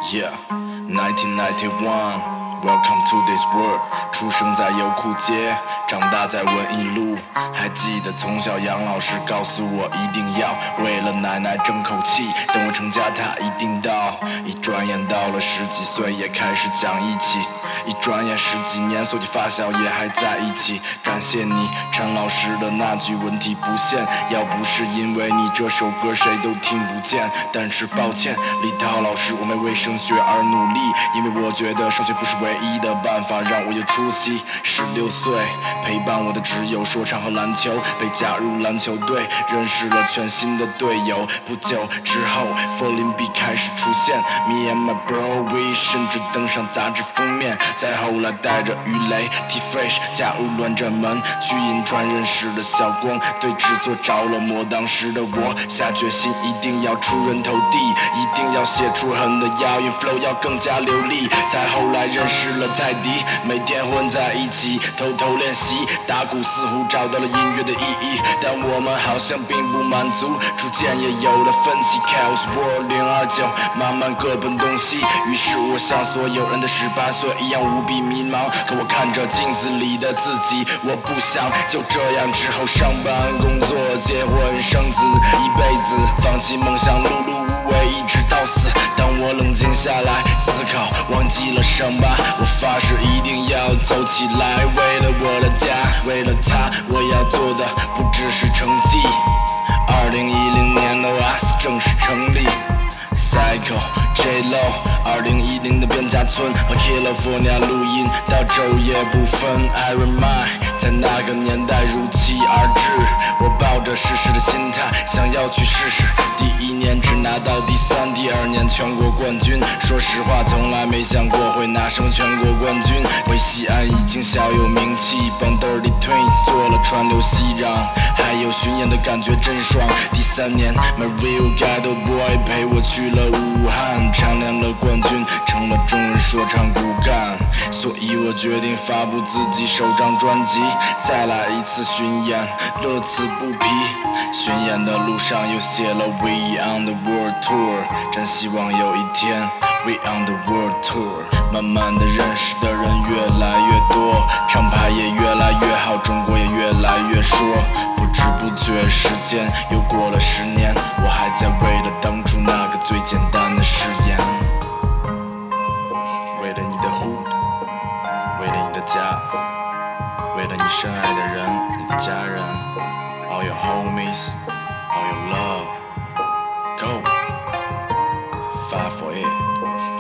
Yeah, 1991, welcome to this world. 出生在油库街，长大在文艺路。还记得从小杨老师告诉我，一定要为了奶奶争口气，等我成家她一定到。一转眼到了十几岁，也开始讲义气。一转眼十几年，所有发小也还在一起。感谢你，陈老师的那句问题不限。要不是因为你，这首歌谁都听不见。但是抱歉，李涛老师，我没为升学而努力，因为我觉得上学不是唯一的办法，让我有出息。16岁，陪伴我的只有说唱和篮球，被加入篮球队，认识了全新的队友。不久之后，佛林比开始出现 ，Me and my bro we 甚至登上杂志封面。再后来带着鱼雷 T-Fresh 加入乱战门，去银川认识了小光，对制作着了魔。当时的我下决心一定要出人头地，一定要写出狠的押韵 flow 要更加流利。再后来认识了泰迪，每天混在一起偷偷练习，打鼓似乎找到了音乐的意义，但我们好像并不满足，逐渐也有了分歧。Chaos World 029，慢慢各奔东西。于是我像所有人的18岁一样无比迷茫，可我看着镜子里的自己，我不想就这样之后上班、工作、结婚、生子，一辈子放弃梦想，碌碌无为一直到死。当我冷静下来思考，忘记了伤疤，我发誓一定要走起来。为了我的家，为了他，我要做的不只是成绩。2010年的 OAS 正式成立。Psycho J-Lo 2010的边家村和 California 录音到昼夜不分。Iron Mind 在那个年代如期而至，我抱着试试的心态想要去试试。第一年只拿到第3，第2年全国冠军。说实话从来没想过会拿什么全国冠军。回西安已经小有名气，帮 Dirty Twins 做了川流熙攘，还有巡演的感觉真爽。第3年 My Real Ghetto Boy 陪我去了武汉，蝉联了冠军，成了中文说唱骨干。所以我决定发布自己首张专辑，再来一次巡演，乐此不疲。巡演的路上又写了 We on the World Tour， 真希望有一天 We on the World Tour。 慢慢的认识的人越来越多，厂牌也越来越好，中国也越来越说。不知不觉时间又过了10年，我还在为了当初那个最简单的誓言。为了你的 hood， 为了你的家，为了你深爱的人，你的家人 All your homies， all your love， Go， Fight for it。